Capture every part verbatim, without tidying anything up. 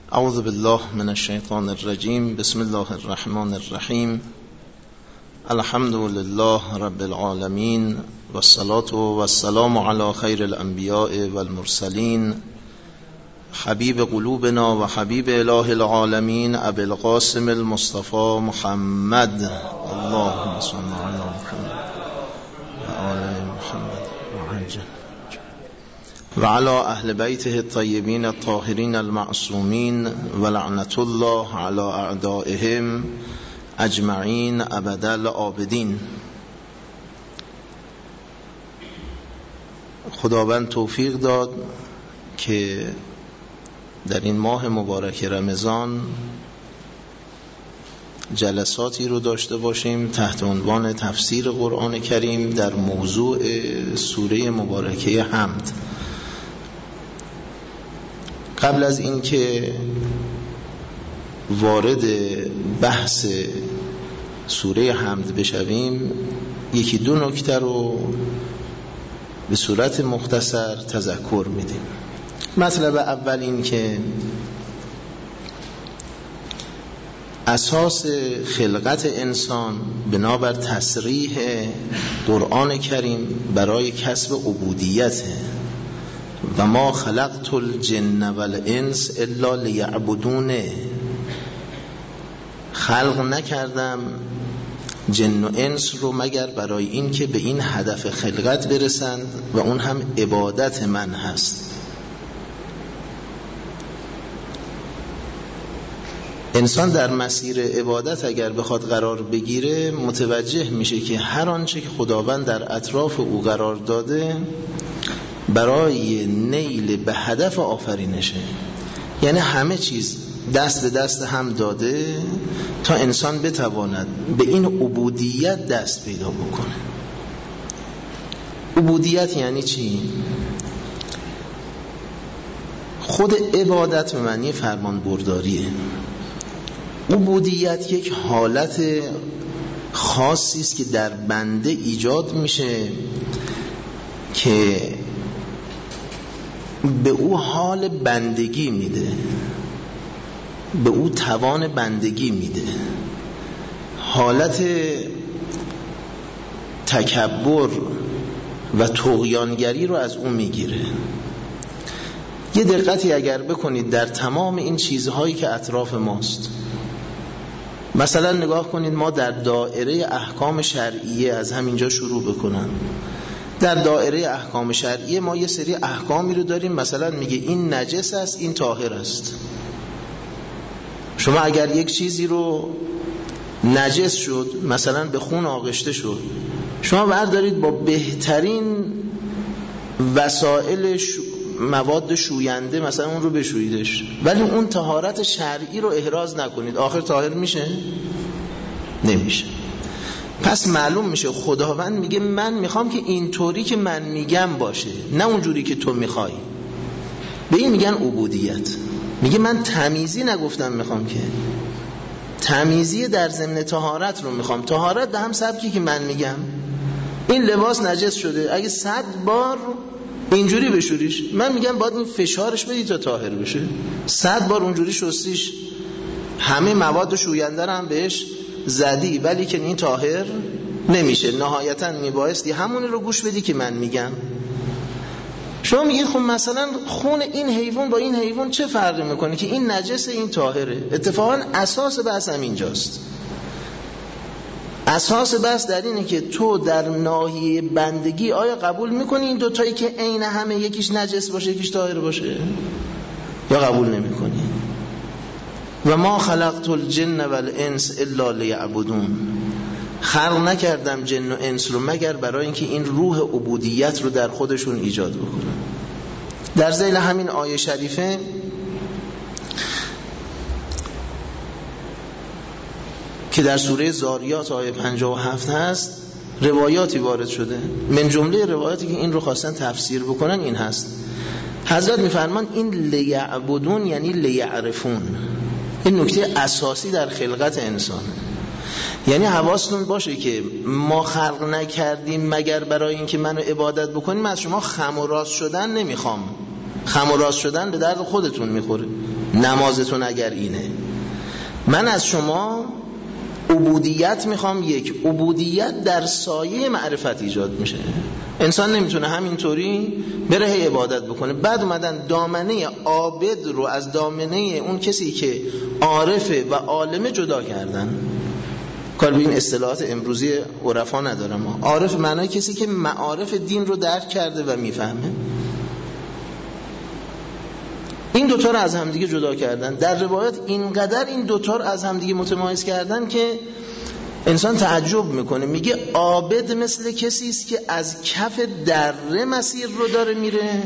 اعوذ بالله من الشیطان الرجیم. بسم الله الرحمن الرحیم. الحمد لله رب العالمین والصلاة والسلام علی خیر الانبیاء والمرسلین حبیب قلوبنا و حبیب اله العالمین ابی القاسم المصطفى محمد. اللهم صل علی محمد و آل محمد و عجل و علی اهل بیته الطیبین الطاهرین المعصومین و لعنت الله علی اعدائهم اجمعین ابد الآبدین. خداوند توفیق داد که در این ماه مبارک رمضان جلساتی رو داشته باشیم تحت عنوان تفسیر قرآن کریم در موضوع سوره مبارکه حمد. قبل از اینکه وارد بحث سوره حمد بشویم، یکی دو نکته رو به صورت مختصر تذکر میدیم. مطلب اول این که اساس خلقت انسان بنابر تصریح قرآن کریم برای کسب عبودیته و ما خلقت الجن والانس الا لیعبدونه. خلق نکردم جن و انس رو مگر برای این که به این هدف خلقت برسند و اون هم عبادت من هست. انسان در مسیر عبادت اگر بخواد قرار بگیره متوجه میشه که هر آنچه که خداوند در اطراف او قرار داده برای نیل به هدف آفرینشه، یعنی همه چیز دست به دست هم داده تا انسان بتواند به این عبودیت دست پیدا بکنه. عبودیت یعنی چی؟ خود عبادت به معنی فرمان برداریه. عبودیت یک حالت خاصی است که در بنده ایجاد میشه که به او حال بندگی میده، به او توان بندگی میده، حالت تکبر و طغیانگری رو از او میگیره. یه دقتی اگر بکنید در تمام این چیزهایی که اطراف ماست، مثلا نگاه کنید ما در دایره احکام شرعیه، از همینجا شروع بکنم، در دایره احکام شرعیه ما یه سری احکامی رو داریم، مثلا میگه این نجس است این طاهر است. شما اگر یک چیزی رو نجس شد، مثلا به خون آغشته شد، شما بردارید با بهترین وسایل شو... مواد شوینده مثلا اون رو بشویدش، ولی اون طهارت شرعی رو احراز نکنید، آخر طاهر میشه؟ نمیشه. پس معلوم میشه خداوند میگه من میخوام که اینطوری که من میگم باشه، نه اونجوری که تو میخوای. به این میگن عبودیت. میگه من تمیزی نگفتم میخوام، که تمیزی در ضمن طهارت رو میخوام. طهارت به هم سبکی که من میگم. این لباس نجس شده، اگه صد بار اینجوری بشوریش، من میگم باید این فشارش بدی تا طاهر بشه. صد بار اونجوری شستیش، همه مواد شوینده رو هم بهش زدی، ولی که این طاهر نمیشه. نهایتا میبایستی همونی رو گوش بدی که من میگم. شما میگید خب مثلا خون این حیوان با این حیوان چه فرقی میکنه که این نجس این طاهره؟ اتفاقا اساس بحث هم اینجاست. اساس بحث در اینه که تو در ناحیه بندگی آیا قبول میکنی این دوتایی که عین همه، یکیش نجس باشه یکیش طاهر باشه، یا قبول نمیکنی؟ و ما خلقت الجن والانس الا لیعبدون. خلق نکردم جن و انس رو مگر برای اینکه این روح عبودیت رو در خودشون ایجاد بکنن. در ذیل همین آیه شریفه که در سوره زاریات آیه پنجاه و هفت هست، روایاتی وارد شده. من جمله روایاتی که این رو خواستن تفسیر بکنن این هست، حضرت میفرمان این لیعبدون یعنی لیعرفون. این نکته اساسی در خلقت انسان. یعنی حواستون باشه که ما خلق نکردیم مگر برای اینکه منو عبادت بکنیم. از شما خم و راست شدن نمیخوام، خم و راست شدن به درد خودتون میخوره. نمازتون اگر اینه، من از شما عبودیت میخوام. یک، عبودیت در سایه معرفت ایجاد میشه. انسان نمیتونه همینطوری بره عبادت بکنه. بعد اومدن دامنه عابد رو از دامنه اون کسی که عارفه و عالمه جدا کردن. کار به این اصطلاحات امروزی عرفا ندارم. عارف معنای کسی که معارف دین رو درک کرده و میفهمه. این دوتا رو از همدیگه جدا کردن. در روایات اینقدر این دوتا رو از همدیگه متمایز کردن که انسان تعجب میکنه. میگه عابد مثل کسی است که از کف دره مسیر رو داره میره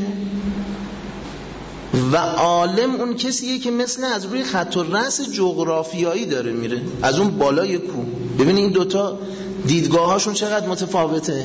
و عالم اون کسیه که مثل از روی خط و رأس جغرافیایی داره میره، از اون بالای کوه. ببینید این دوتا دیدگاهاشون چقدر متفاوته.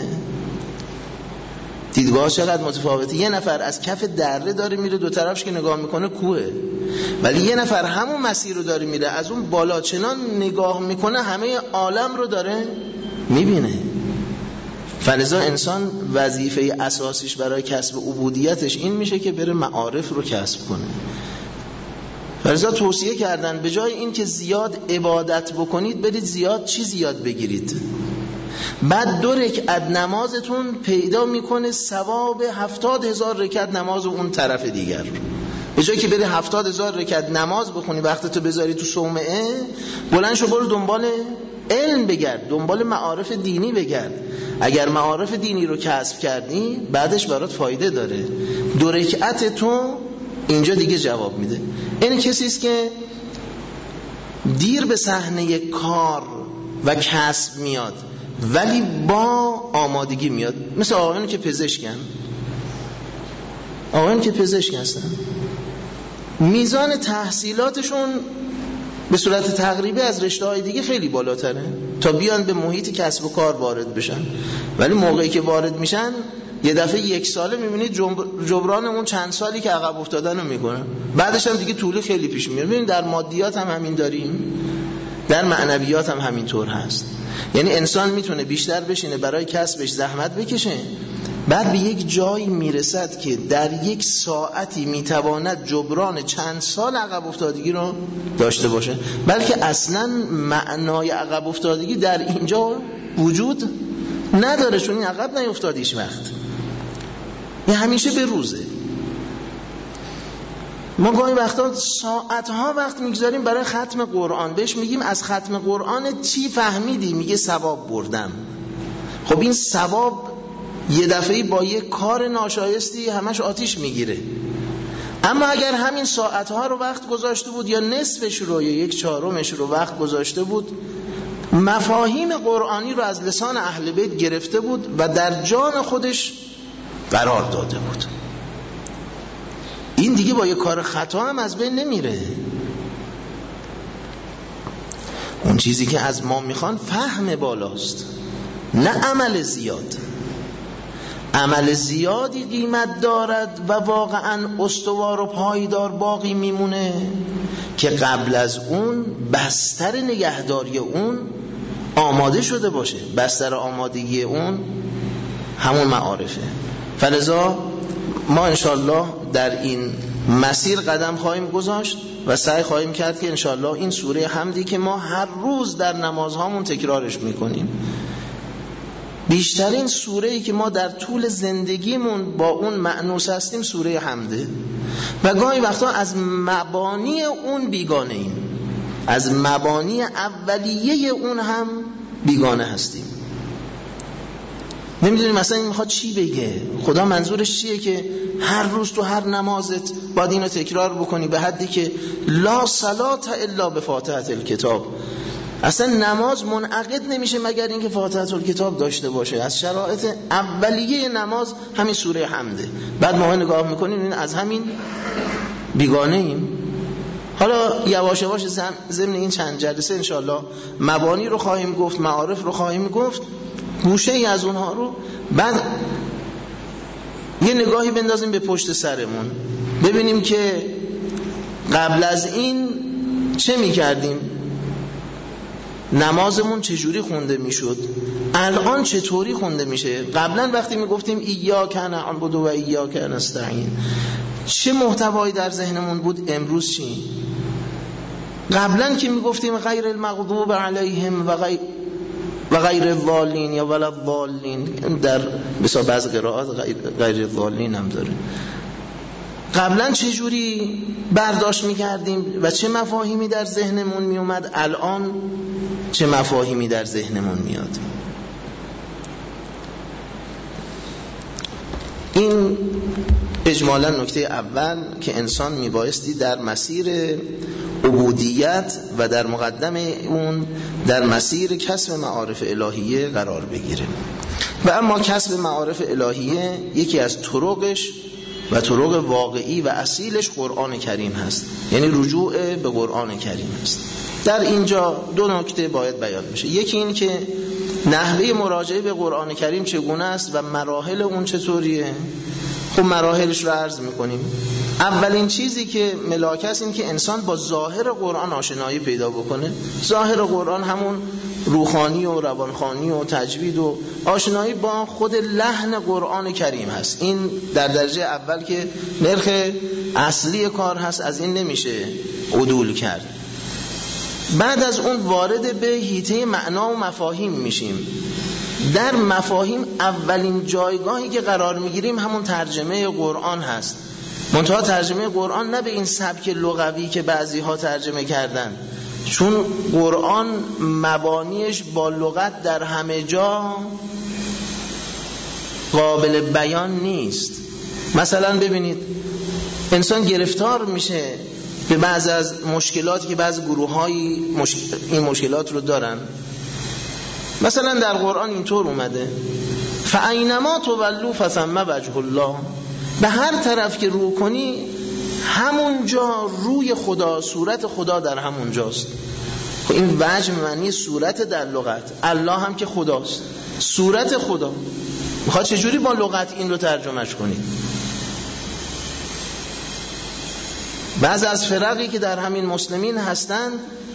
دیدگاه چقدر متفاوته. یه نفر از کف دره داره میره، دو طرفش که نگاه میکنه کوهه، ولی یه نفر همون مسیر رو داره میره، از اون بالا چنان نگاه میکنه همه عالم رو داره میبینه. فلذا انسان وظیفه اساسیش برای کسب عبودیتش این میشه که بره معارف رو کسب کنه. فلذا توصیه کردن به جای این که زیاد عبادت بکنید، برید زیاد چی زیاد بگیرید. بعد دو رکعت نمازتون پیدا میکنه ثواب هفتاد هزار رکعت نماز اون طرف دیگر. به جایی که بری هفتاد هزار رکعت نماز بخونی، وقتتو بذاری تو صومعه، بلند شو برو دنبال علم بگرد، دنبال معارف دینی بگرد. اگر معارف دینی رو کسب کردی بعدش برات فایده داره. دو رکعت تو اینجا دیگه جواب میده. این کسی است که دیر به صحنه کار و کسب میاد ولی با آمادگی میاد. مثل آقایانی که پزشکن، آقایانی که پزشک هستن، میزان تحصیلاتشون به صورت تقریبی از رشته‌های دیگه خیلی بالاتره تا بیان به محیط کسب و کار وارد بشن، ولی موقعی که وارد میشن یه دفعه یک ساله میبینید جبران اون چند سالی که عقب افتادن رو میکنن. بعدش هم دیگه طولی خیلی پیش میاد. ببینید در مادیات هم همین داریم، در معنویات هم همینطور هست. یعنی انسان میتونه بیشتر بشینه برای کسبش زحمت بکشه، بعد به یک جایی میرسد که در یک ساعتی میتواند جبران چند سال عقب افتادگی رو داشته باشه، بلکه اصلا معنای عقب افتادگی در اینجا وجود نداره، چون این عقب نیفتاد هیچ وقت. این همیشه به روزه. ما گاهی وقتا ساعتها وقت میگذاریم برای ختم قرآن، بهش میگیم از ختم قرآن چی فهمیدی؟ میگه ثواب بردم. خب این ثواب یه دفعه‌ای با یک کار ناشایستی همش آتیش میگیره. اما اگر همین ساعتها رو وقت گذاشته بود یا نصفش رو یا یک چهارمش رو وقت گذاشته بود، مفاهیم قرآنی رو از لسان اهل بیت گرفته بود و در جان خودش قرار داده بود، این دیگه با یک کار خطا هم از بین نمیره. اون چیزی که از ما میخوان فهم بالاست، نه عمل زیاد. عمل زیادی قیمت دارد و واقعا استوار و پایدار باقی میمونه که قبل از اون بستر نگهداری اون آماده شده باشه. بستر آمادگی اون همون معارفه. فلذا ما انشالله در این مسیر قدم خواهیم گذاشت و سعی خواهیم کرد که انشالله این سوره حمدی که ما هر روز در نمازهامون تکرارش میکنیم، بیشترین سوره‌ای که ما در طول زندگیمون با اون مأنوس هستیم سوره حمده و گاهی وقتا از مبانی اون بیگانه ایم، از مبانی اولیه اون هم بیگانه هستیم. نمیدونیم مثلا این میخواد چی بگه، خدا منظورش چیه که هر روز تو هر نمازت باید اینو تکرار بکنی به حدی که لا صلات الا بفاتحه الکتاب. اصلا نماز منعقد نمیشه مگر اینکه فاتحه الکتاب داشته باشه. از شرایط اولیه نماز همین سوره حمده. بعد ما نگاه میکنیم این از همین بیگانه ایم. حالا یواش یواش ضمن این چند جلسه انشالله مبانی رو خواهیم گفت، معارف رو خواهیم گفت، گوشه ای از اونها رو. بعد یه نگاهی بندازیم به پشت سرمون ببینیم که قبل از این چه میکردیم، نمازمون چجوری خونده میشد، الان چطوری خونده میشه. قبلا وقتی میگفتیم ایاک نعبد و ایاک نستعین، چه محتوایی در ذهنمون بود؟ امروز چی؟ قبلا که میگفتیم غیر المغضوب علیهم و غیر و غیر الضالین یا ولا الضالین، در مثلا بعض قرائات غیر غیر الضالین هم داره. قبلا چه جوری برداشت میکردیم و چه مفاهیمی در ذهنمون میومد، الان چه مفاهیمی در ذهنمون میاد؟ این اجمالا نکته اول که انسان میبایستی در مسیر عبودیت و در مقدم اون در مسیر کسب معارف الهیه قرار بگیره. و اما کسب معارف الهیه یکی از طرقش و طرق واقعی و اصیلش قرآن کریم هست، یعنی رجوع به قرآن کریم هست. در اینجا دو نکته باید بیان بشه. یکی این که نحوه مراجعه به قرآن کریم چگونه است و مراحل اون چطوریه. خب مراحلش رو عرض میکنیم. اولین چیزی که ملاک است این که انسان با ظاهر قرآن آشنایی پیدا بکنه. ظاهر قرآن همون روحانی و روانخوانی و تجوید و آشنایی با خود لحن قرآن کریم هست. این در درجه اول که نرخ اصلی کار هست، از این نمیشه عدول کرد. بعد از اون وارد به حیطه معنا و مفاهیم میشیم. در مفاهیم اولین جایگاهی که قرار میگیریم همون ترجمه قرآن هست. منتها ترجمه قرآن نه به این سبک لغوی که بعضی ها ترجمه کردن، چون قرآن مبانیش با لغت در همه جا قابل بیان نیست. مثلا ببینید انسان گرفتار میشه به بعض از مشکلاتی که بعض گروه‌های مشک... این مشکلات رو دارن. مثلا در قرآن اینطور اومده فاینما تولوا فثم وجه الله، به هر طرف که رو کنی همونجا روی خدا، صورت خدا در همون جاست. خب این وجه معنی صورت در لغت، الله هم که خداست، صورت خدا. میخواد چجوری با لغت این رو ترجمهش کنی؟ بعض از فرقی که در همین مسلمین هستند،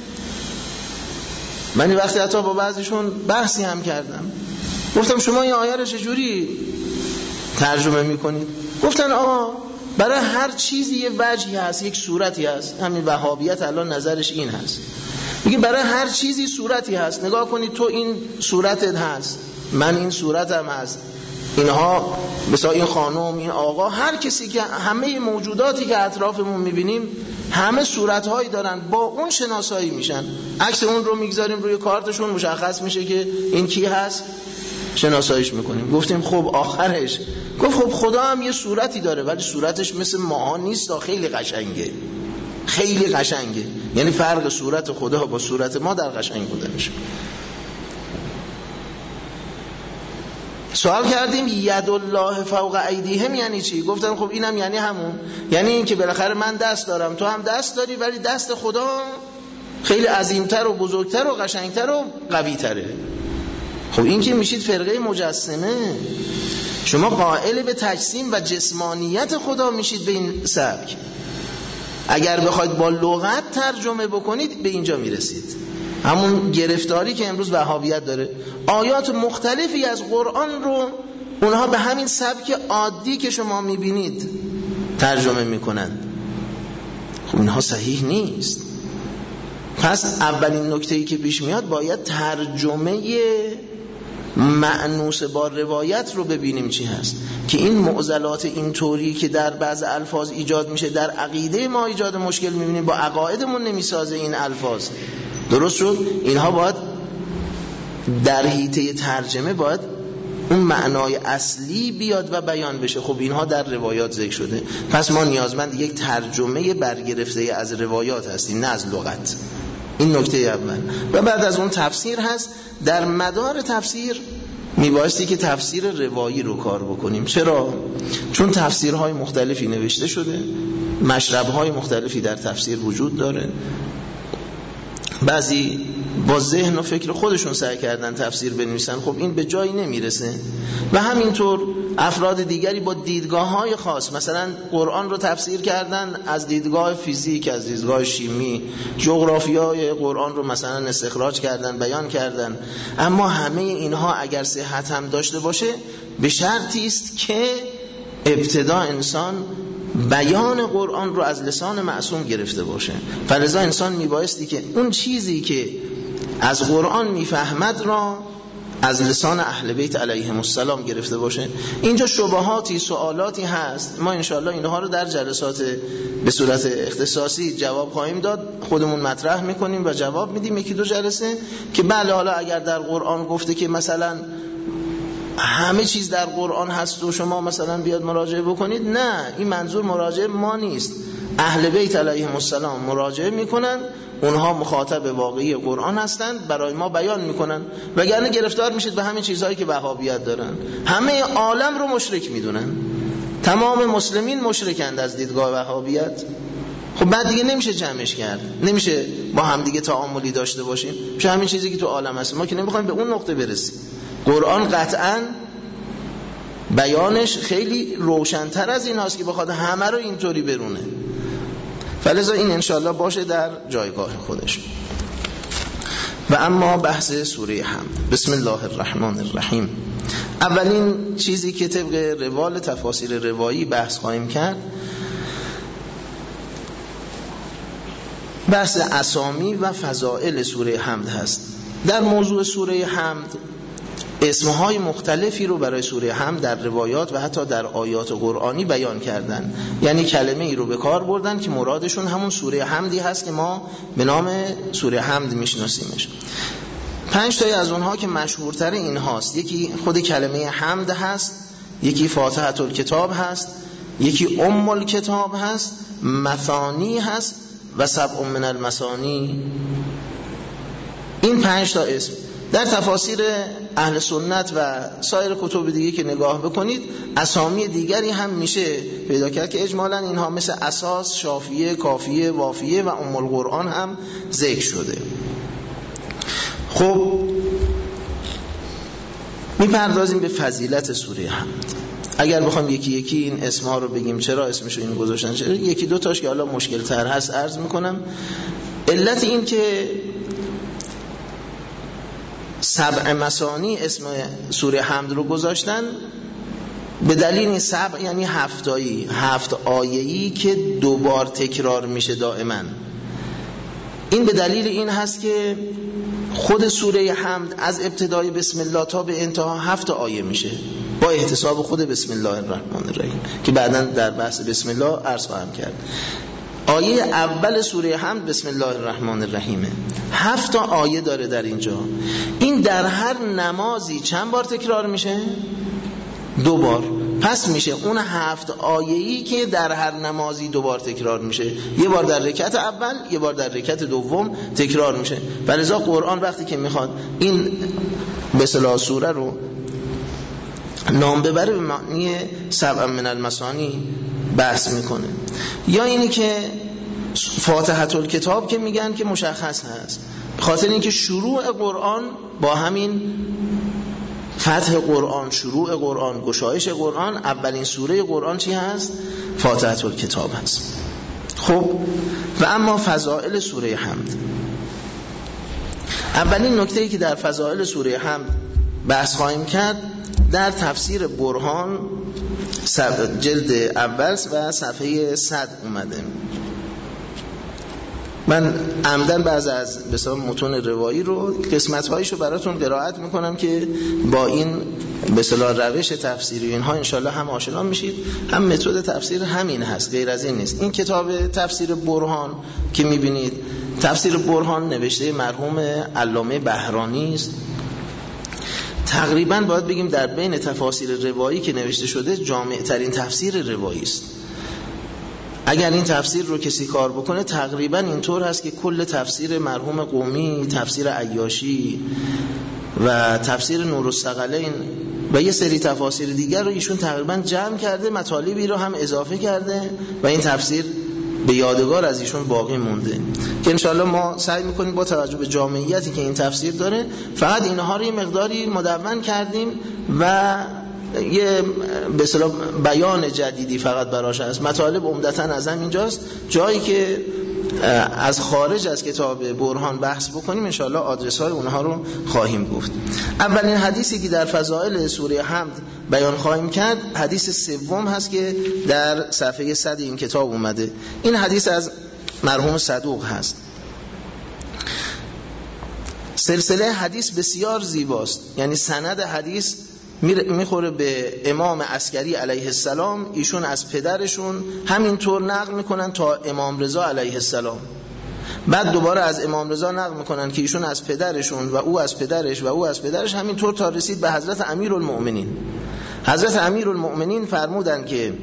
من وقتی حتی با بعضیشون بحثی هم کردم، گفتم شما این آیه رو چجوری ترجمه میکنید؟ گفتن آقا برای هر چیزی یه وجهی هست، یک صورتی هست. همین وهابیت الان نظرش این هست، میگه برای هر چیزی صورتی هست. نگاه کنید تو این صورتت هست، من این صورتم هست، اینها مثلا این خانم، این آقا، هر کسی که همه موجوداتی که اطرافمون میبینیم همه صورتهایی دارن، با اون شناسایی میشن. عکس اون رو میگذاریم روی کارتشون، مشخص میشه که این کی هست، شناساییش میکنیم. گفتیم خب آخرش گفت خب خدا هم یه صورتی داره ولی صورتش مثل ما نیست، خیلی قشنگه، خیلی قشنگه. یعنی فرق صورت خدا با صورت ما در قشنگ بودنش. سوال کردیم ید الله فوق ایدیهم یعنی چی؟ گفتن خب اینم یعنی همون، یعنی این که بالاخره من دست دارم، تو هم دست داری، ولی دست خدا خیلی عظیمتر و بزرگتر و قشنگتر و قویتره. خب این که میشید فرقه مجسمه، شما قائل به تجسیم و جسمانیت خدا میشید به این سبک. اگر بخواید با لغت ترجمه بکنید به اینجا میرسید. همون گرفتاری که امروز وهابیت داره، آیات مختلفی از قرآن رو اونها به همین سبک عادی که شما میبینید ترجمه میکنن. خب اینها صحیح نیست. پس اولین نکته‌ای که پیش میاد باید ترجمه مأنوس با روایت رو ببینیم چی هست، که این معضلات اینطوری که در بعض الفاظ ایجاد میشه در عقیده ما ایجاد مشکل میبینیم، با عقایدمون نمیسازه این الفاظ. درست شد؟ اینها باید در حیطه ترجمه باید اون معنای اصلی بیاد و بیان بشه. خب اینها در روایات ذکر شده، پس ما نیازمند یک ترجمه برگرفته از روایات هستیم نه از لغت. این نکته اول. و بعد از اون تفسیر هست. در مدار تفسیر میبایستی که تفسیر روایی رو کار بکنیم. چرا؟ چون تفسیرهای مختلفی نوشته شده، مشربهای مختلفی در تفسیر وجود داره. بعضی با ذهن و فکر خودشون سعی کردن تفسیر بنویسن، خب این به جایی نمیرسه. و همینطور افراد دیگری با دیدگاه‌های خاص، مثلا قرآن رو تفسیر کردن از دیدگاه فیزیک، از دیدگاه شیمی، جغرافیای قرآن رو مثلا استخراج کردن، بیان کردن. اما همه اینها اگر صحت هم داشته باشه به شرطی است که ابتدا انسان بیان قرآن رو از لسان معصوم گرفته باشه. فلذا انسان میبایستی که اون چیزی که از قرآن میفهمد را از لسان اهل بیت علیهم السلام گرفته باشه. اینجا شبهاتی سوالاتی هست، ما انشاءالله اینها رو در جلسات به صورت اختصاصی جواب خواهیم داد، خودمون مطرح میکنیم و جواب میدیم یکی دو جلسه، که بله حالا اگر در قرآن گفته که مثلا همه چیز در قرآن هست و شما مثلا بیاد مراجعه بکنید، نه، این منظور مراجعه ما نیست. اهل بیت علیهم السلام مراجعه میکنن، اونها مخاطب واقعی قرآن هستند، برای ما بیان میکنن، وگرنه گرفتار میشید به همین چیزهایی که وهابیت دارن. همه عالم رو مشرک میدونن، تمام مسلمین مشرکند از دیدگاه وهابیت. خب بعد دیگه نمیشه جمعش کرد، نمیشه با هم دیگه تعاملی داشته باشیم، چه همین چیزی که تو عالم هست. ما که نمیخوایم به اون نقطه برسیم. قرآن قطعاً بیانش خیلی روشن‌تر از این هاست که بخواد همه رو اینطوری برونه. فلذا این انشاءالله باشه در جایگاه خودش. و اما بحث سوره حمد. بسم الله الرحمن الرحیم. اولین چیزی که طبق روال تفاسیر روایی بحث خواهیم کرد، بحث اسامی و فضائل سوره حمد هست. در موضوع سوره حمد اسمهای مختلفی رو برای سوره حمد در روایات و حتی در آیات قرآنی بیان کردن، یعنی کلمه ای رو به کار بردن که مرادشون همون سوره حمدی هست که ما به نام سوره حمد میشناسیمش. پنج تایی از اونها که مشهورتر این هاست، یکی خود کلمه حمد هست، یکی فاتحه الکتاب هست، یکی ام الکتاب هست، مثانی هست و سبع من المثانی. این پنج تا اسم در تفاسیر اهل سنت و سایر کتب دیگه که نگاه بکنید اسامی دیگری هم میشه پیدا کرد که اجمالاً اینها مثل اساس، شافیه، کافیه، وافیه و ام القرآن هم ذکر شده. خب میپردازیم به فضیلت سوره حمد. اگر بخوام یکی یکی این اسمها رو بگیم چرا اسمشو این گذاشتن، چرا یکی دو تاش که حالا مشکل تر هست عرض میکنم. علت این که سبع مثانی اسم سوره حمد رو گذاشتن به دلیل سبع یعنی هفتایی، هفت آیه‌ای که دوبار تکرار میشه دائما. این به دلیل این هست که خود سوره حمد از ابتدای بسم الله تا به انتها هفت آیه میشه با احتساب خود بسم الله الرحمن الرحیم که بعداً در بحث بسم الله عرض خواهم کرد. آیه اول سوره حمد بسم الله الرحمن الرحیمه، هفت آیه داره در اینجا. این در هر نمازی چند بار تکرار میشه؟ دو بار. پس میشه اون هفت آیه‌ای که در هر نمازی دو بار تکرار میشه، یه بار در رکعت اول، یه بار در رکعت دوم تکرار میشه. ولذا قرآن وقتی که میخواد این به اصطلاح سوره رو نام ببره به معنی سبع من المثانی بحث میکنه. یا اینی که فاتحه الکتاب که میگن که مشخص هست، خاطر اینکه شروع قرآن با همین فتح قرآن، شروع قرآن، گشایش قرآن، اولین سوره قرآن چی هست؟ فاتحه الکتاب هست. خب و اما فضائل سوره حمد. اولین نکته‌ای که در فضائل سوره حمد بحث خواهیم کرد در تفسیر برهان جلد اول و صفحه صد اومده. من عمدن بعض از بسیار متون روایی رو قسمت‌هایشو براتون قرائت میکنم که با این به اصطلاح روش تفسیری اینها انشالله هم آشنا میشید، هم متد تفسیر همین هست، غیر از این نیست. این کتاب تفسیر برهان که میبینید، تفسیر برهان نوشته مرحوم علامه بهرانی است. تقریبا باید بگیم در بین تفاسیر روایی که نوشته شده جامع ترین تفسیر روایی است. اگر این تفسیر رو کسی کار بکنه تقریبا اینطور هست که کل تفسیر مرحوم قومی، تفسیر عیاشی و تفسیر نورالثقلین و یه سری تفاسیر دیگر رو ایشون تقریبا جمع کرده، مطالبی رو هم اضافه کرده و این تفسیر به یادگار از ایشون باقی مونده که انشالله ما سعی میکنیم با توجه به جامعیتی که این تفسیر داره فقط اینها رو یه مقداری مدون کردیم و یه به اصطلاح بیان جدیدی فقط براش هست. مطالب عمدتاً از همینجاست. جایی که از خارج از کتاب برهان بحث بکنیم انشاءالله آدرس های اونها رو خواهیم گفت. اولین حدیثی که در فضائل سوره حمد بیان خواهیم کرد حدیث سوم هست که در صفحه صد این کتاب اومده. این حدیث از مرحوم صدوق هست. سلسله حدیث بسیار زیباست، یعنی سند حدیث میخوره به امام عسکری علیه السلام، ایشون از پدرشون همینطور نقل میکنن تا امام رضا علیه السلام، بعد دوباره از امام رضا نقل میکنن که ایشون از پدرشون و او از پدرش و او از پدرش، همینطور تا رسید به حضرت امیرالمؤمنین. حضرت امیرالمؤمنین فرمودن که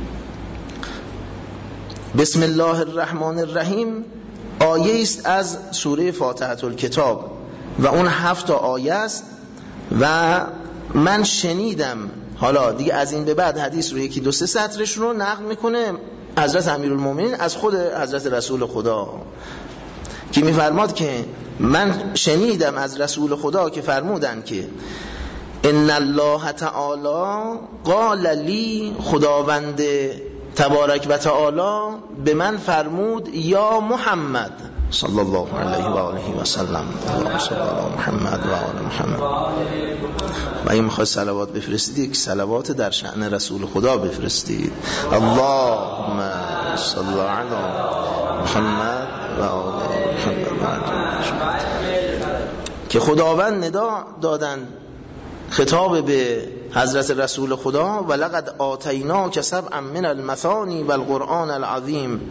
بسم الله الرحمن الرحیم آیه است از سوره فاتحه الکتاب و اون هفت آیه است و من شنیدم. حالا دیگه از این به بعد حدیث رو یکی دو سه سطرش رو نقل میکنه حضرت امیرالمؤمنین از خود حضرت رسول خدا که میفرماد که من شنیدم از رسول خدا که فرمودن که ان الله تعالی قال لی، خداوند تبارک و تعالی به من فرمود یا محمد صلی الله علیه و آله و سلم، صلی الله محمد و آل محمد. و این میخواد صلوات بفرستید، صلوات در شأن رسول خدا بفرستید. اللهم صل علی محمد و آل محمد. که خداوند ندا دادن خطاب به حضرت رسول خدا و لقد آتیناک سبعا من المثانی و القرآن العظیم،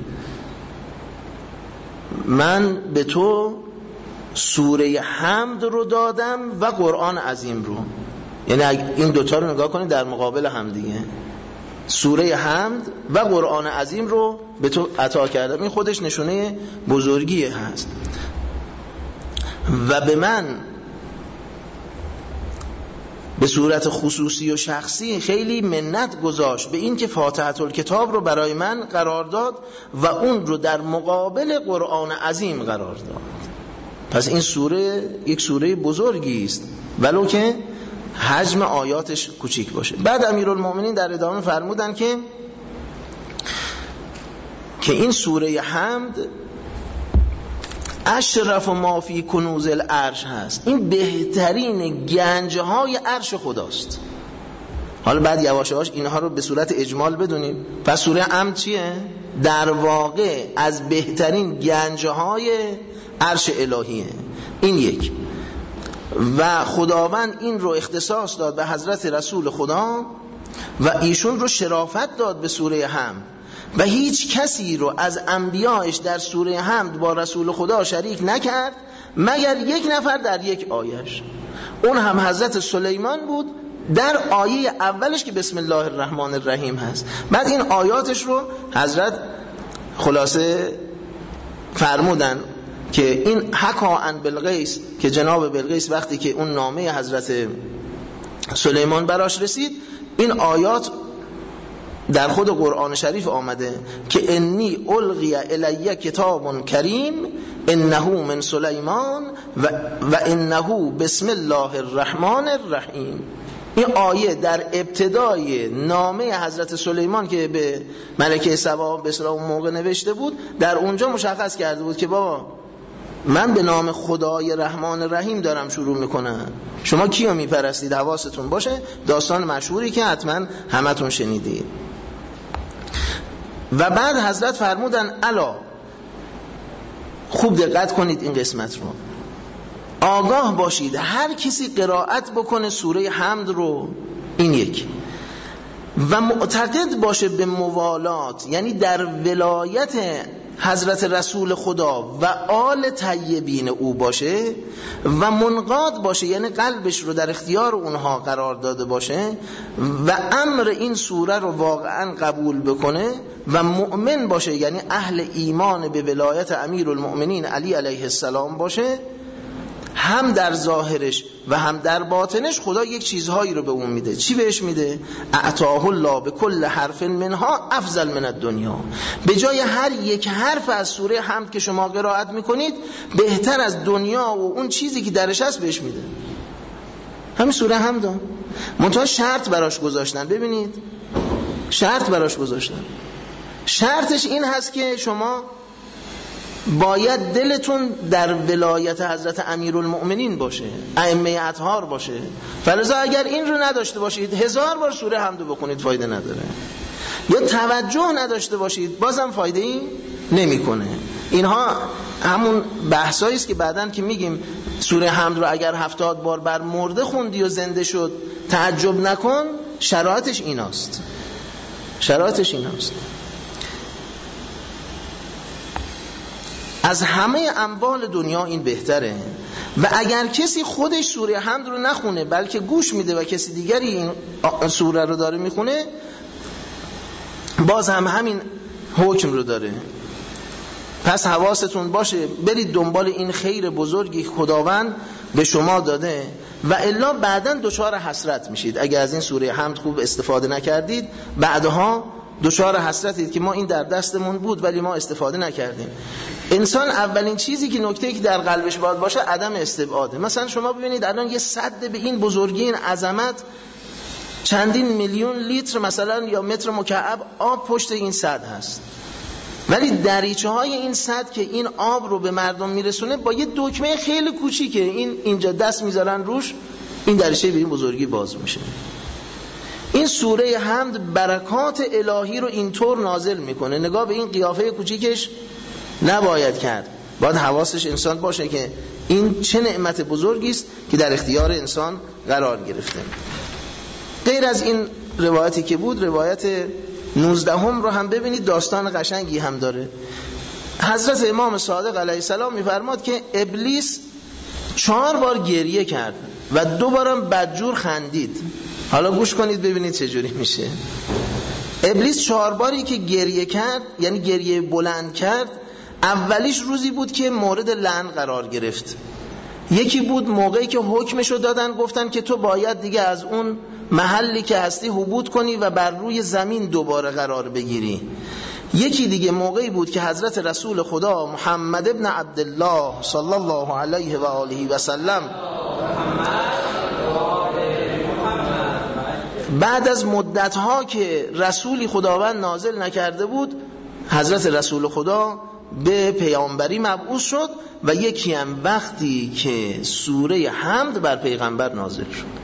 من به تو سوره حمد رو دادم و قرآن عظیم رو. یعنی این دوتا رو نگاه کنید در مقابل هم دیگه، سوره حمد و قرآن عظیم رو به تو عطا کردم. این خودش نشونه بزرگی هست. و به من به صورت خصوصی و شخصی خیلی منت گذاشت به این که فاتحه الکتاب رو برای من قرار داد و اون رو در مقابل قرآن عظیم قرار داد. پس این سوره یک سوره بزرگی است ولو که حجم آیاتش کوچیک باشه. بعد امیرالمؤمنین در ادامه فرمودن که که این سوره حمد اشرف ما فی کنوز العرش هست، این بهترین گنجهای عرش خداست. حالا بعد یواش یواش اینها رو به صورت اجمال بدونیم. پس سوره حمد چیه؟ در واقع از بهترین گنجهای عرش الهیه. این یک. و خداوند این رو اختصاص داد به حضرت رسول خدا و ایشون رو شرافت داد به سوره حمد و هیچ کسی رو از انبیایش در سوره حمد با رسول خدا شریک نکرد مگر یک نفر در یک آیش، اون هم حضرت سلیمان بود در آیه اولش که بسم الله الرحمن الرحیم هست. بعد این آیاتش رو حضرت خلاصه فرمودن که این حکا عن بلقیس، که جناب بلقیس وقتی که اون نامه حضرت سلیمان براش رسید این آیات در خود قرآن شریف آمده که انی القی الی کتاب کریم انه من سلیمان و, و انه بسم الله الرحمن الرحیم. این آیه در ابتدای نامه حضرت سلیمان که به ملکه سبا به اصطلاح اون موقع نوشته بود در اونجا مشخص کرده بود که بابا من به نام خدای رحمان الرحیم دارم شروع میکنم، شما کیو میپرستید حواستون باشه. داستان مشهوری که حتما همتون شنیدید. و بعد حضرت فرمودن الا، خوب دقت کنید این قسمت رو، آگاه باشید هر کسی قرائت بکنه سوره حمد رو، این یک، و معتقد باشه به موالات، یعنی در ولایت حضرت رسول خدا و آل طیبین او باشه و منقاد باشه، یعنی قلبش رو در اختیار اونها قرار داده باشه و امر این سوره رو واقعا قبول بکنه و مؤمن باشه، یعنی اهل ایمان به ولایت امیرالمؤمنین علی علیه السلام باشه، هم در ظاهرش و هم در باطنش خدا یک چیزهایی رو به اون میده. چی بهش میده؟ اعطاه الله به کل حرف منها افضل من الدنیا، به جای هر یک حرف از سوره حمد که شما قرائت میکنید بهتر از دنیا و اون چیزی که درش هست بهش میده. همین سوره حمد. منتها شرط براش گذاشتن. ببینید شرط براش گذاشتن. شرطش این هست که شما باید دلتون در ولایت حضرت امیرالمؤمنین باشه، ائمه اطهار باشه. فلذا اگر این رو نداشته باشید هزار بار سوره حمد بکنید فایده نداره. یا توجه نداشته باشید بازم فایده ای نمیکنه. اینها همون بحثایی است که بعداً که میگیم سوره حمد رو اگر هفتاد بار بر مرده خوندی و زنده شد تعجب نکن، شرایطش ایناست. شرایطش ایناست. از همه اموال دنیا این بهتره. و اگر کسی خودش سوره حمد رو نخونه بلکه گوش میده و کسی دیگری این سوره رو داره میخونه، باز هم همین حکم رو داره. پس حواستون باشه برید دنبال این خیر بزرگی خداوند به شما داده و الا بعداً دچار حسرت میشید. اگر از این سوره حمد خوب استفاده نکردید بعدها دچار حسرتید که ما این در دستمون بود ولی ما استفاده نکردیم. انسان اولین چیزی که نکته‌ای که در قلبش باید باشه عدم استبعاده. مثلا شما ببینید الان یه سد به این بزرگی، این عظمت، چندین میلیون لیتر مثلا یا متر مکعب آب پشت این سد هست، ولی دریچه های این سد که این آب رو به مردم میرسونه با یه دکمه خیلی کوچیکه، این اینجا دست میذارن روش این دریچه به این بزرگی باز میشه. این سوره حمد برکات الهی رو اینطور نازل میکنه. نگاه به این قیافه کوچیکش نباید کرد. باید حواسش انسان باشه که این چه نعمت بزرگی است که در اختیار انسان قرار گرفته. غیر از این روایتی که بود، روایت نوزدهم رو هم ببینید، داستان قشنگی هم داره. حضرت امام صادق علیه السلام میفرماد که ابلیس چهار بار گریه کرد و دو بارم بدجور خندید. حالا گوش کنید ببینید چه جوری میشه. ابلیس چهار باری که گریه کرد، یعنی گریه بلند کرد، اولیش روزی بود که مورد لعن قرار گرفت. یکی بود موقعی که حکمشو دادن، گفتن که تو باید دیگه از اون محلی که هستی حبوط کنی و بر روی زمین دوباره قرار بگیری. یکی دیگه موقعی بود که حضرت رسول خدا محمد ابن عبدالله صلی الله علیه و آله و سلم بعد از مدتها که رسولی خداوند نازل نکرده بود، حضرت رسول خدا به پیامبری مبعوث شد و یکی هم وقتی که سوره حمد بر پیغمبر نازل شد.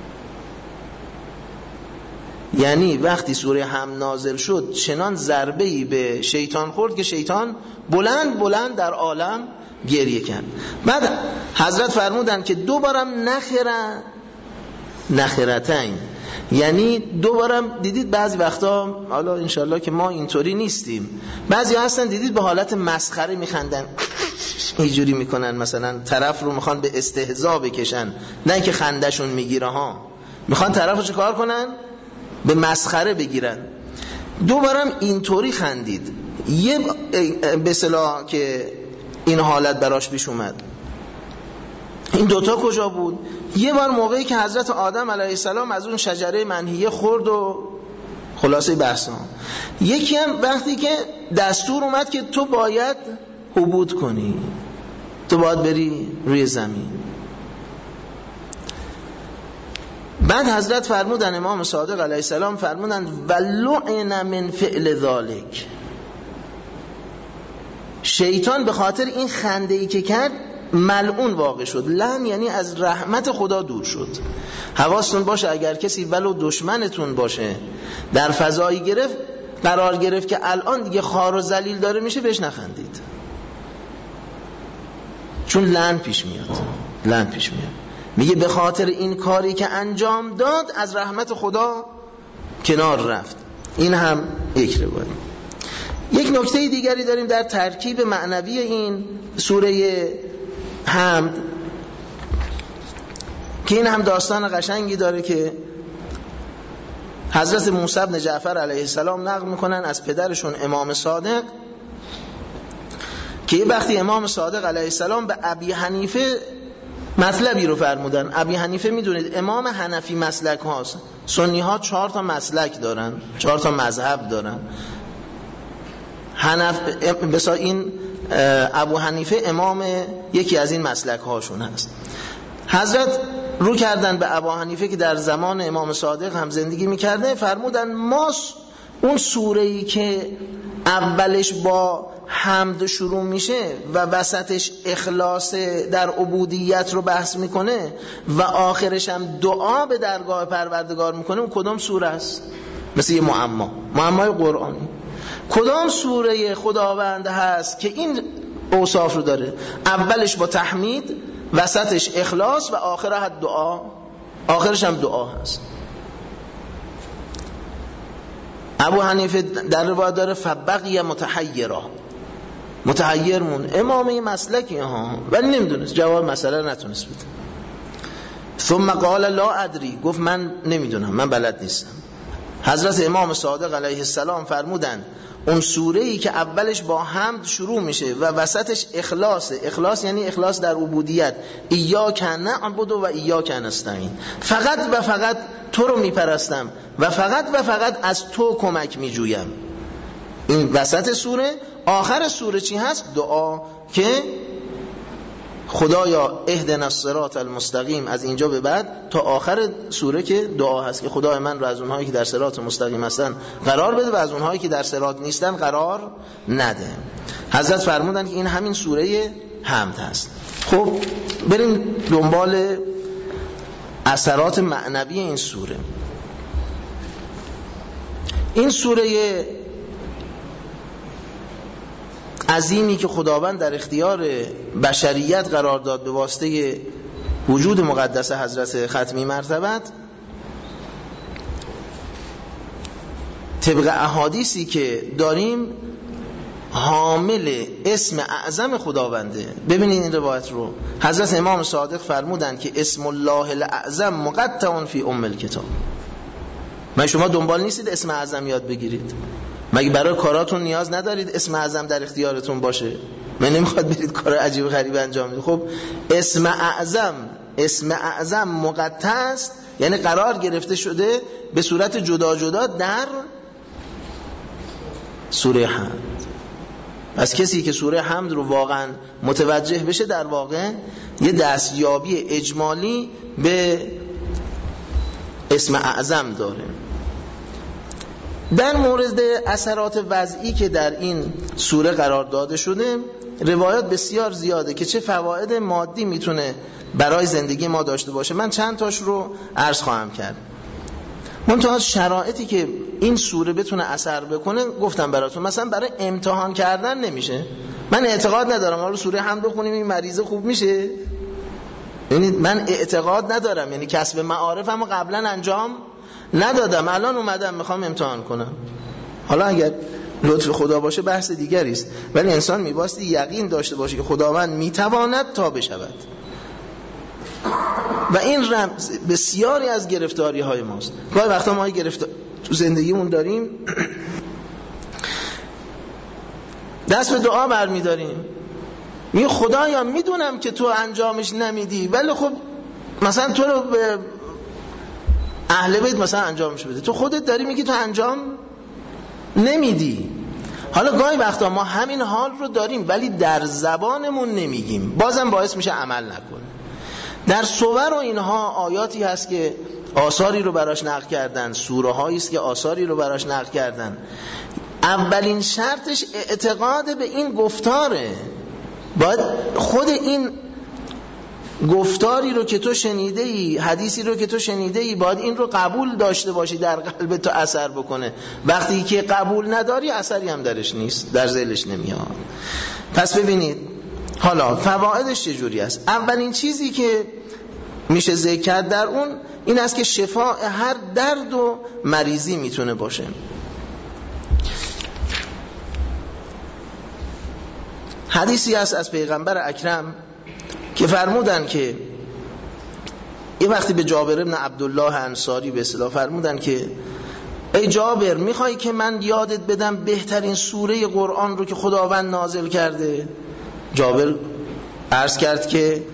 یعنی وقتی سوره حمد نازل شد چنان ضربه‌ای به شیطان خورد که شیطان بلند بلند در عالم گریه کرد. بعد حضرت فرمودن که دوبارم نخره نخرتین، یعنی دوبارم دیدید بعضی وقتا، حالا انشالله که ما اینطوری نیستیم، بعضی هستن دیدید به حالت مسخره میخندن، اینجوری میکنن، مثلا طرف رو میخوان به استهزا بکشن، نه که خندشون میگیره ها، میخوان طرف رو چه کار کنن؟ به مسخره بگیرن. دوبارم اینطوری خندید. یه به اصطلاح که این حالت براش پیش اومد. این دوتا کجا بود؟ یه بار موقعی که حضرت آدم علیه السلام از اون شجره منهیه خورد و خلاصه بحثا. یکی هم وقتی که دستور اومد که تو باید حبوط کنی، تو باید بری روی زمین. بعد حضرت فرمودن، امام صادق علیه السلام فرمودن ولعن من فعل ذالک، شیطان به خاطر این خنده‌ای که کرد ملعون واقع شد. لعن یعنی از رحمت خدا دور شد. حواستون باشه اگر کسی ولو دشمنتون باشه در فضایی گرفت قرار گرفت که الان دیگه خوار و ذلیل داره میشه، بهش نخندید، چون لعن پیش میاد. لعن پیش میاد. میگه به خاطر این کاری که انجام داد از رحمت خدا کنار رفت. این هم یک روایت. یک نکته دیگری داریم در ترکیب معنوی این سوره حمد که این هم داستان قشنگی داره که حضرت موسی بن جعفر علیه السلام نقل میکنن از پدرشون امام صادق که یه وقتی امام صادق علیه السلام به ابی حنیفه مطلبی رو فرمودن. ابی حنیفه میدونید امام حنفی مسلک هاست. سنی ها چهار تا مسلک دارن، چهار تا مذهب دارن. حنف بسا این ابو حنیفه امام یکی از این مسلک هاشون هست. حضرت رو کردن به ابا حنیفه که در زمان امام صادق هم زندگی میکرده، فرمودن ما اون سوره‌ای که اولش با حمد شروع میشه و وسطش اخلاص در عبودیت رو بحث میکنه و آخرش هم دعا به درگاه پروردگار میکنه، اون کدام سوره است؟ مثل یه معما معمای قرآنی، کدام سوره خداوند هست که این اوصاف رو داره؟ اولش با تحمید، وسطش اخلاص و آخرش دعا، آخرش هم دعا هست. ابو حنیفه در روایت داره فبقی متحیرا، متحیر مون، امامه مسلکی ها، ولی نمیدونست جواب مسئله نتونست بده. ثم قال لا ادری، گفت من نمیدونم، من بلد نیستم. حضرت امام صادق علیه السلام فرمودن اون سوره‌ای که اولش با حمد شروع میشه و وسطش اخلاصه، اخلاص یعنی اخلاص در عبودیت، ایاک نعبد و ایاک نستعین، فقط و فقط تو رو میپرستم و فقط و فقط از تو کمک میجویم. این وسط سوره. آخر سوره چی هست؟ دعا، که خدایا اهدنا الصراط المستقیم، از اینجا به بعد تا آخر سوره که دعا هست که خدای من رو از اونهایی که در صراط مستقیم هستن قرار بده و از اونهایی که در صراط نیستن قرار نده. حضرت فرمودن که این همین سوره حمد هست. خب بریم دنبال اثرات معنوی این سوره. این سوره عظیمی که خداوند در اختیار بشریت قرار داد به واسطه وجود مقدس حضرت ختمی مرتبت، طبق احادیثی که داریم حامل اسم اعظم خداونده. ببینید این روایت رو، حضرت امام صادق فرمودند که اسم الله الاعظم مقطع فی ام الکتاب. من شما دنبال نیستید اسم اعظم یاد بگیرید؟ مگه برای کاراتون نیاز ندارید اسم اعظم در اختیارتون باشه؟ من نمیخواد برید کار عجیب غریب انجام بدید. خب اسم اعظم، اسم اعظم مقطع است، یعنی قرار گرفته شده به صورت جدا جدا در سوره حمد. پس کسی که سوره حمد رو واقعا متوجه بشه در واقع یه دستیابی اجمالی به اسم اعظم داره. در مورد اثرات وضعی که در این سوره قرار داده شده روایات بسیار زیاده که چه فواید مادی میتونه برای زندگی ما داشته باشه. من چند تاش رو عرض خواهم کرد. منتها شرایطی که این سوره بتونه اثر بکنه گفتم براتون. مثلا برای امتحان کردن نمیشه. من اعتقاد ندارم حالا سوره حمد بخونیم این مریضه خوب میشه. یعنی من اعتقاد ندارم، یعنی کسب معارفم قبلا انجام ندادم، الان اومدم میخوام امتحان کنم. حالا اگر لطف خدا باشه بحث دیگری است، ولی انسان میباستی یقین داشته باشه که خداوند میتواند تا بشود. و این رمز بسیاری از گرفتاری های ماست. گاهی وقتا ما گرفتار تو زندگیمون داریم دست به دعا برمیداریم، میگه خدایا میدونم که تو انجامش نمیدی، ولی خب مثلا تو رو به اهل بیت مثلا انجامش بده، تو خودت داری میگی تو انجام نمیدی. حالا گاهی وقتا ما همین حال رو داریم ولی در زبانمون نمیگیم، بازم باعث میشه عمل نکنه. در صور و اینها آیاتی هست که آثاری رو براش نقل کردن، سوره هایی است که آثاری رو براش نقل کردن. اولین شرطش اعتقاد به این گفتاره. باید خود این گفتاری رو که تو شنیده ای، حدیثی رو که تو شنیده ای، باید این رو قبول داشته باشی، در قلب تو اثر بکنه. وقتی که قبول نداری اثری هم درش نیست، در ذهنش نمیاد. پس ببینید حالا فوایدش چجوری است. اولین چیزی که میشه ذکر کرد در اون این است که شفاء هر درد و مریضی میتونه باشه. حدیثی هست از پیغمبر اکرم که فرمودن که یه وقتی به جابر ابن عبدالله انصاری به اصطلاح فرمودن که ای جابر میخوای که من یادت بدم بهترین سوره قرآن رو که خداوند نازل کرده؟ جابر عرض کرد که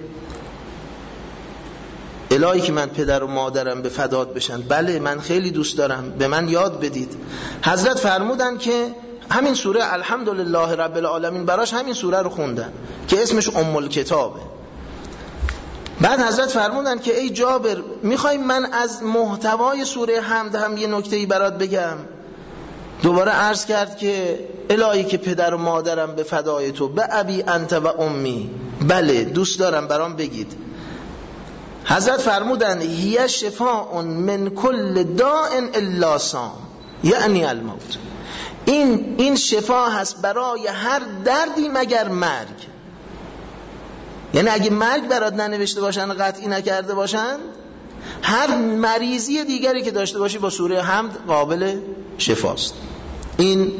الهی که من پدر و مادرم به فدات بشن، بله من خیلی دوست دارم، به من یاد بدید. حضرت فرمودن که همین سوره الحمدلله رب العالمین، براش همین سوره رو خوندن که اسمش ام الکتابه. بعد حضرت فرمودن که ای جابر میخوای من از محتوای سوره حمد هم یه نکته‌ای برات بگم؟ دوباره عرض کرد که الهی که پدر و مادرم به فدای تو، به ابی انت و امی، بله دوست دارم برام بگید. حضرت فرمودن هی شفاء من کل داء الا سام، یعنی الموت. این این شفا هست برای هر دردی مگر مرگ. یعنی اگه مرگ برات ننوشته باشن، قطعی نکرده باشن، هر مریضی دیگری که داشته باشی با سوره حمد قابل شفاست. این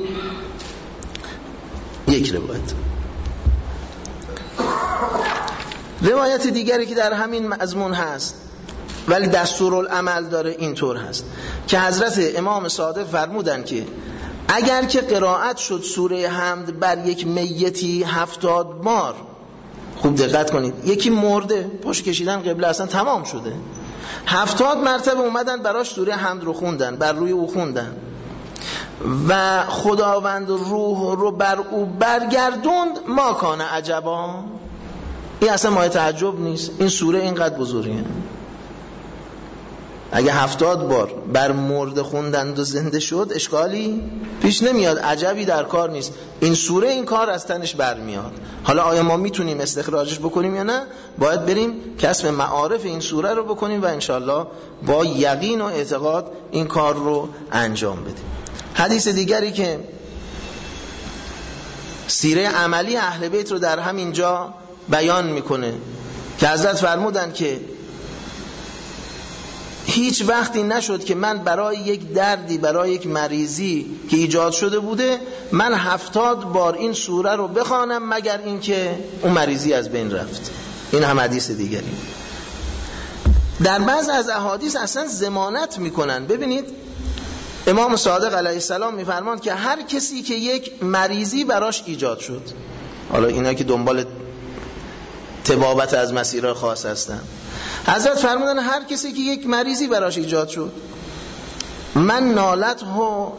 یک روایت. روایت دیگری که در همین مضمون هست ولی دستورالعمل داره اینطور هست که حضرت امام صادق فرمودن که اگر که قرائت شد سوره حمد بر یک میتی هفتاد بار، خوب دقت کنید، یکی مرده پشت کشیدن قبله اصلا تمام شده، هفتاد مرتبه اومدن براش سوره حمد رو خوندن، بر روی او خوندن و خداوند روح رو بر او برگردوند، ما کان عجبا، این اصلا مایه تعجب نیست، این سوره اینقدر بزرگه. اگه هفتاد بار بر مرده خوندند و زنده شد اشکالی پیش نمیاد، عجبی در کار نیست. این سوره این کار از تنش برمیاد. حالا آیا ما میتونیم استخراجش بکنیم یا نه؟ باید بریم کسب معارف این سوره رو بکنیم و انشالله با یقین و اعتقاد این کار رو انجام بدیم. حدیث دیگری که سیره عملی اهل بیت رو در همین جا بیان میکنه که حضرت فرمودن که هیچ وقتی نشد که من برای یک دردی، برای یک مریضی که ایجاد شده بوده، من هفتاد بار این سوره رو بخوانم مگر اینکه اون مریضی از بین رفت. این هم حدیث دیگری. در بعض از احادیث اصلا ضمانت میکنن. ببینید امام صادق علیه السلام میفرماند که هر کسی که یک مریضی براش ایجاد شد، حالا اینا که دنبال تبابت از مسیرهای خاص هستن، حضرت فرمودن هر کسی که یک مریضی براش ایجاد شد، من نالت ها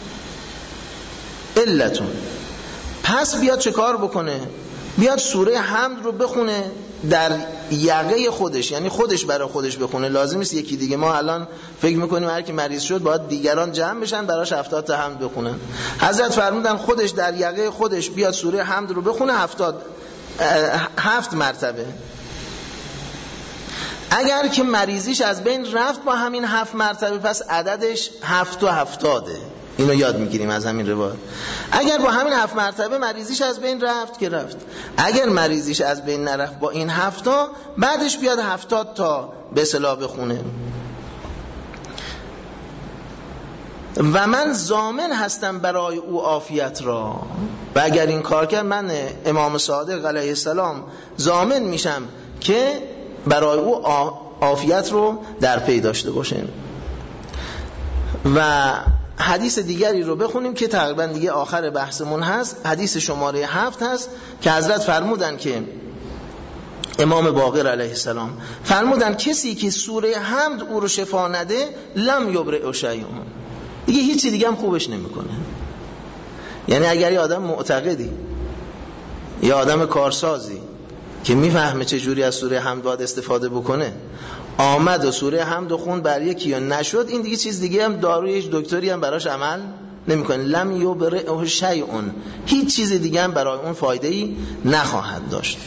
علتون، پس بیاد چه کار بکنه؟ بیاد سوره حمد رو بخونه در یقه خودش، یعنی خودش برای خودش بخونه، لازم نیست یکی دیگه. ما الان فکر میکنیم هر کی مریض شد باید دیگران جمع بشن براش هفتاد تا حمد بخونن. حضرت فرمودن خودش در یقه خودش بیاد سوره حمد رو بخونه هفتاد هفت مرتبه. اگر که مریضیش از بین رفت با همین هفت مرتبه، پس عددش هفت و هفتاده. اینو یاد میگیریم از همین روایت. اگر با همین هفت مرتبه مریضیش از بین رفت که رفت، اگر مریضیش از بین نرفت با این هفتا، بعدش بیاد هفتاد تا به اصطلاح بخونه. و من ضامن هستم برای او عافیت را، و اگر این کار کرد من امام صادق علیه السلام ضامن میشم که برای او عافیت رو در پی داشته باشه. و حدیث دیگری رو بخونیم که تقریبا دیگه آخر بحثمون هست. حدیث شماره هفت هست که حضرت فرمودن که امام باقر علیه السلام فرمودن کسی که سوره حمد او رو شفا نده لم یبرئ شیء، دیگه هیچی دیگه هم خوبش نمیکنه. یعنی اگر یه آدم معتقدی یا آدم کارسازی که میفهمه چه جوری از سوره حمد باید استفاده بکنه، آمد و سوره حمد و خوند بر یکی یا نشد، این دیگه چیز دیگه هم داروی هیچ دکتری هم براش عمل نمیکنه. لم یبرئ شیء، هیچ چیز دیگه هم برای اون فایده ای نخواهد داشت.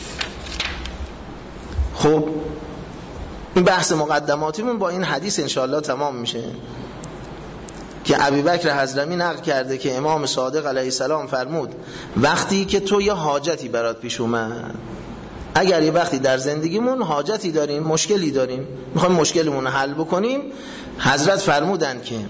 خب این بحث مقدماتیمون با این حدیث انشاءالله تمام میشه که ابوبکر حضرمی نقل کرده که امام صادق علیه السلام فرمود وقتی که تو یه حاجتی برات پیش اومد، اگر یه وقتی در زندگیمون حاجتی داریم، مشکلی داریم، میخوایم مشکلمون رو حل بکنیم، حضرت فرمودن که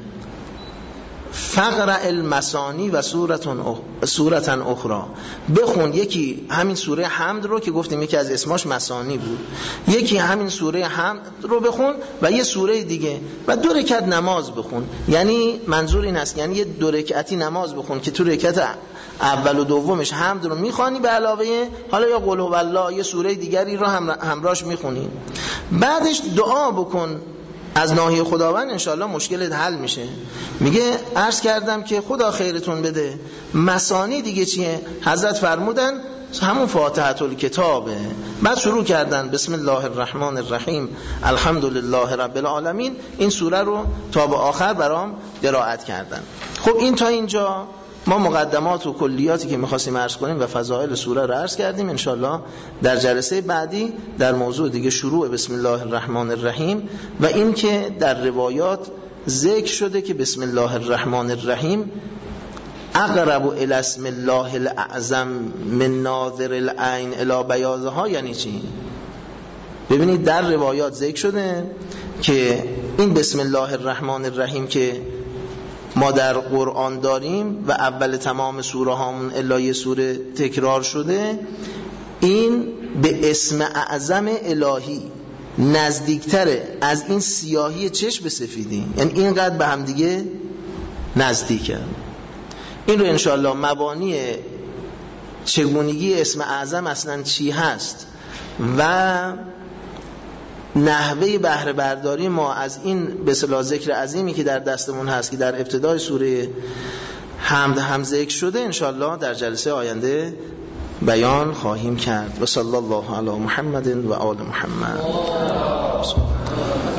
فقرأ المثانی و سورة اخرى، بخون یکی همین سوره حمد رو که گفتیم یکی از اسماش مثانی بود، یکی همین سوره حمد رو بخون و یه سوره دیگه و دو رکعت نماز بخون. یعنی منظور این است یعنی یه دو رکعتی نماز بخون که تو رکعت اول و دومش حمد رو میخوانی به علاوه حالا یا قل هو الله یه سوره دیگری رو هم همراهش میخونی، بعدش دعا بکن از ناحیه خداوند انشاءالله مشکلت حل میشه. میگه عرض کردم که خدا خیرتون بده، مثانی دیگه چیه؟ حضرت فرمودن همون فاتحه الکتابه. بعد شروع کردن بسم الله الرحمن الرحیم الحمدلله رب العالمین، این سوره رو تا به آخر برام قرائت کردن. خب این تا اینجا ما مقدمات و کلیاتی که می‌خواستیم عرض کنیم و فضائل سوره رو عرض کردیم. انشالله در جلسه بعدی در موضوع دیگه شروع بسم الله الرحمن الرحیم و این که در روایات ذکر شده که بسم الله الرحمن الرحیم اقرب الی اسم الله الاعظم من ناظر العین الی بیاضها. یعنی چی؟ ببینید در روایات ذکر شده که این بسم الله الرحمن الرحیم که ما در قرآن داریم و اول تمام سوره هامون الا یه سوره تکرار شده، این به اسم اعظم الهی نزدیکتره از این سیاهی چشم سفیدی، یعنی اینقدر به هم دیگه نزدیکه. این رو انشاءالله مبانی چگونگی اسم اعظم اصلا چی هست و نحوه بهره برداری ما از این به اصطلاح ذکر عظیمی که در دستمون هست که در ابتدای سوره حمد هم ذکر شده انشاءالله در جلسه آینده بیان خواهیم کرد. و صلی الله علی محمد و آل محمد.